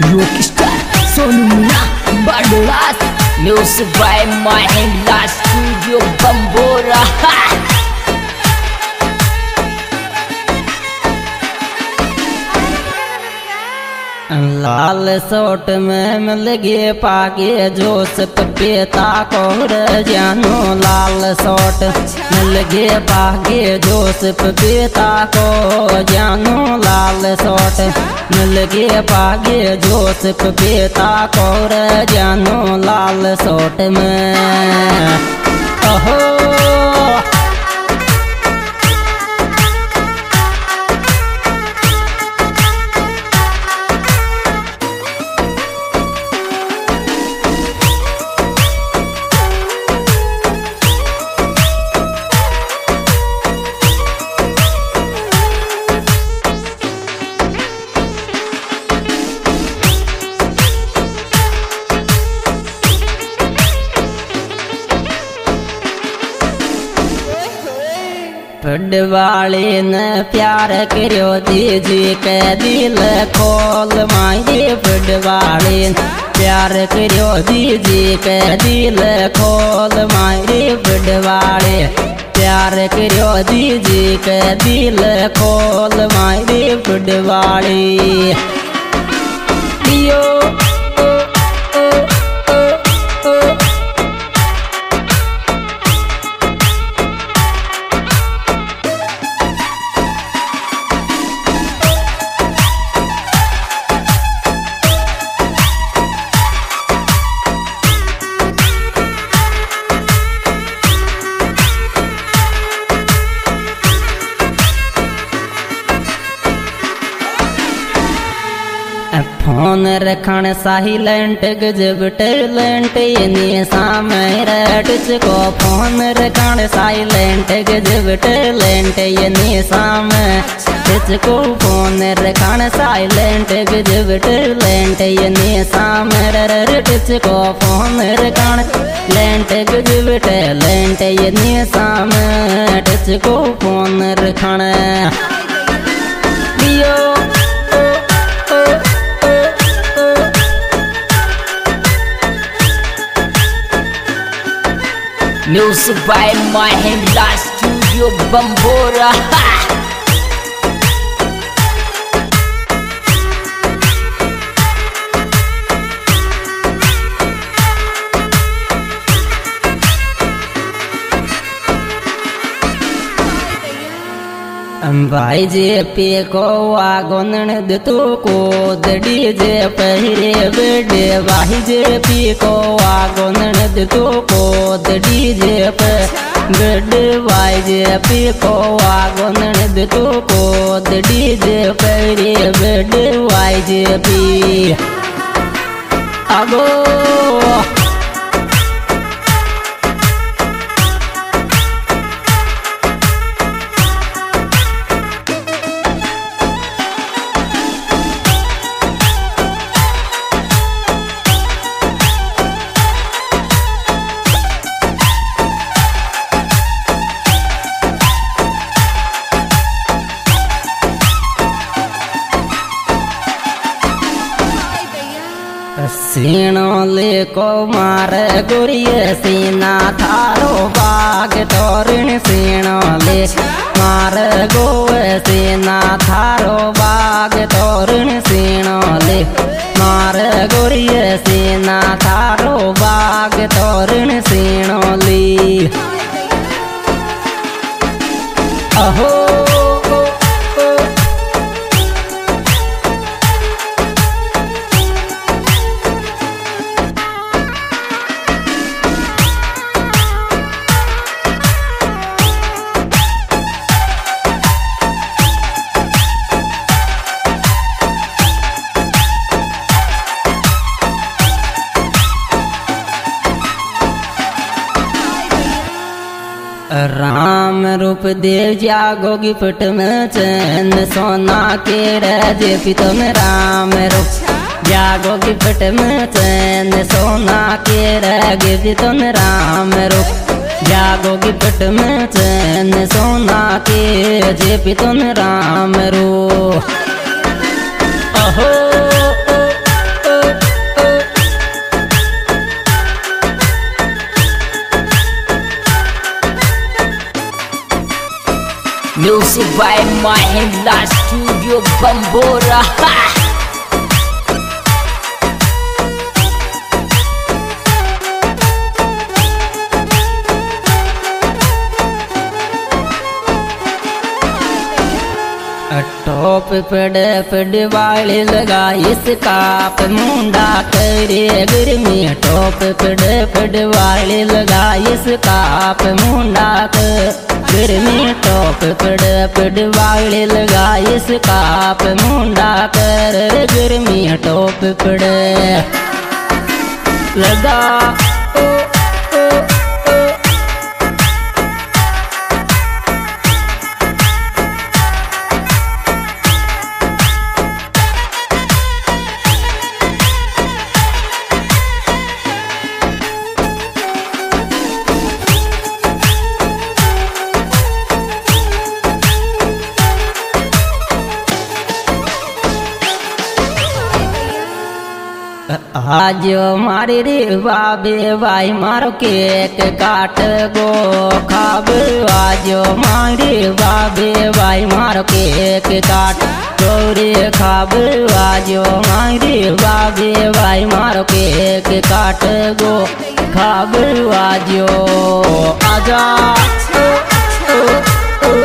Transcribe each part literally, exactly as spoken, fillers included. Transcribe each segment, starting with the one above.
Rockstar Sonu Meena Badlas music by Mahindra studio Bambora. लाल सोट में मिल गए पागे जोश पपीता कोर जानो लाल सोट मिल गए पागे जोश पपीता को जानो लाल सोट मिल गए पागे जोश पपीता कोर जानो लाल सोट में ओहो पडवाली ने प्यार करो दीजी के दिल खोल मांगे पडवाली प्यार करो दीजी के दिल खोल मांगे पडवाली प्यार करो दीजी के दिल खोल मांगे पडवाली लियो फोन रखण साइलेंट गजब टैलेंट ये सामने टच को फोन रखण साइलेंट गजब टैलेंट ये सामने टच को फोन रखण साइलेंट गजब टैलेंट ये सामने टच को फोन रखण लेंट गजब टैलेंट ये सामने टच को फोन रखण लियो music by Mahindra studio Bambora. भाई जे पे को आगोनन दतो को दड़ी जे पहरे बेडे भाई जे पे को आगोनन दतो को दड़ी जे पे बेडे भाई जे पे को आगोनन दतो को दड़ी जे पहरे बेडे भाई जे पे आगो सीनो ले को मार गुरिये सीना थारो बाग तोरण सीनो ले मार गोवे सीना थारो बाग तोरण सीनो ले मार गुरिये सीना थारो बाग तोरण सीनो ले अहो राम रूप देव जागो गिफ्ट में चैन सोना के रजे पितम राम रूप जागो गिफ्ट में चैन सोना के रगे पितम राम रूप जागो गिफ्ट में चैन सोना के जे पितम राम रूप अहो Music by Mahindra Studio Bambora. Top पड़े पड़ वाले लगा इसका मुंडा करे गर्मी। टॉप पड़े पड़ वाले लगा इसका मुंडा कर गर्मी। टॉप पड़े पड़ वाले लगा इसका मुंडा कर गर्मी। टॉप पड़े लगा ओ, ओ, ओ। आज मारे रे बाबे भाई मारो केक काट गो खाब। आज मारे बाबे भाई मारो केक काट गोरे खाब। आज मारे बाबे भाई मारो केक काट गो खाब। आज आजा ओ, ओ, ओ।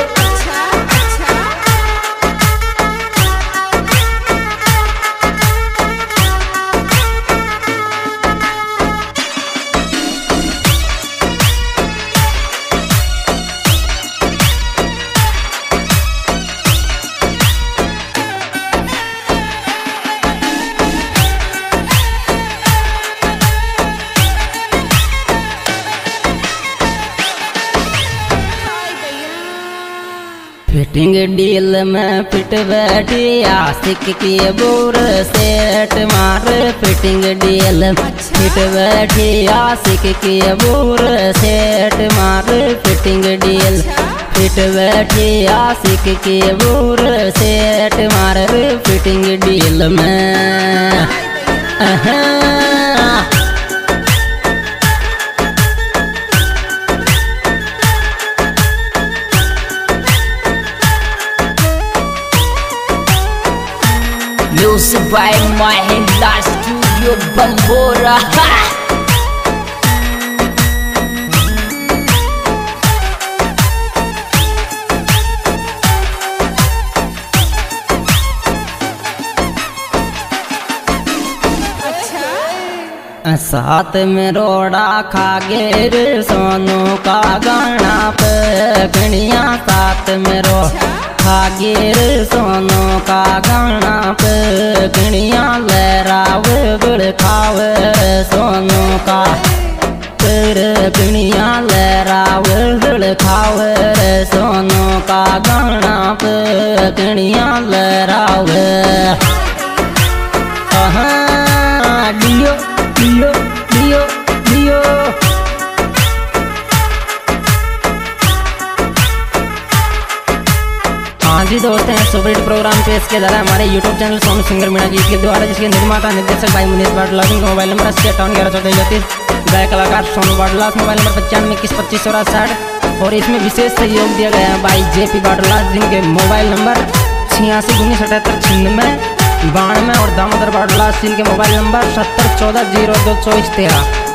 फिटिंग डील में फिट बैठी आशिक की बोर सेट मार। फिटिंग डील फिट बैठी आशिक की बोर सेट मार। फिटिंग डील फिट बैठी आशिक की बोर सेट मार। फिटिंग डील में Music by Mahindra Studio Bambora. साथ में रोड़ा खागेर सोनू का गाना पे कणिया। साथ में रो खागेर सोनू का गाना पे कणिया। लहराव बड़ खावे सोनू का फिर कणिया। लहराव बड़ खावे सोनू का गाना पे कणिया। लहराव डियो डियो डियो डियो। हाँ जी दोस्त हैं सुपरहिट प्रोग्राम पेश किया जा रहा है हमारे YouTube channel Sonu singer Meena ji के द्वारा, जिसके निर्माता निर्देशक भाई मुनीष बाटला सिंह। मोबाइल नंबर अस्सी अट्ठावन ग्यारह चौदह इकतीस। गाय कलाकार सोनू बाटला। मोबाइल नंबर पचानवे इक्कीस पच्चीस चौरास साठ। और इसमें विशेष सहयोग दिया गया है भाई जे पी बाटला जिनके मोबाइल नंबर छियासी उन्नीस अठहत्तर छिन्नवे बानवे। और दामोदर बाटला सिंह के मोबाइल नंबर सत्तर चौदह जीरो दो चौबीस तेरह।